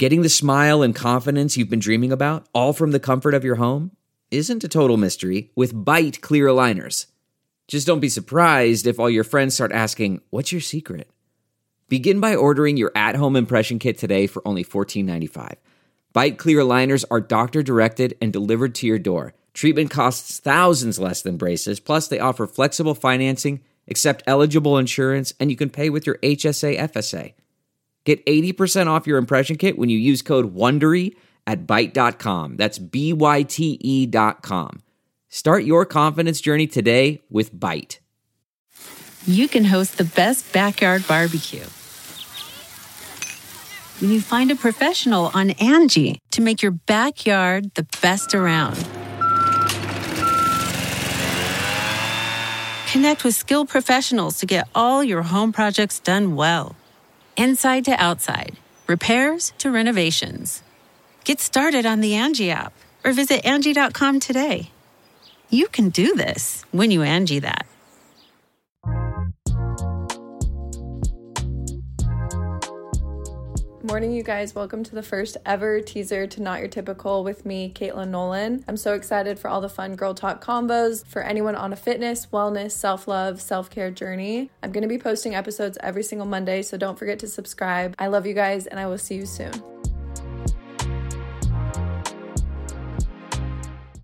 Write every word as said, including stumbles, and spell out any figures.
Getting the smile and confidence you've been dreaming about, all from the comfort of your home, isn't a total mystery with Byte clear aligners. Just don't be surprised if all your friends start asking, "What's your secret?" Begin by ordering your at-home impression kit today for only fourteen ninety-five. Byte clear aligners are doctor-directed and delivered to your door. Treatment costs thousands less than braces, plus they offer flexible financing, accept eligible insurance, and you can pay with your H S A F S A. Get eighty percent off your impression kit when you use code WONDERY at byte dot com. That's B Y T E dot com. Start your confidence journey today with Byte. You can host the best backyard barbecue when you find a professional on Angie to make your backyard the best around. Connect with skilled professionals to get all your home projects done well. Inside to outside, repairs to renovations. Get started on the Angie app or visit Angie dot com today. You can do this when you Angie that. Morning, you guys. Welcome to the first ever teaser to Not Your Typical with me, Caitlin Nolan. I'm so excited for all the fun girl talk combos for anyone on a fitness, wellness, self-love, self-care journey. I'm going to be posting episodes every single Monday, so don't forget to subscribe. I love you guys, and I will see you soon.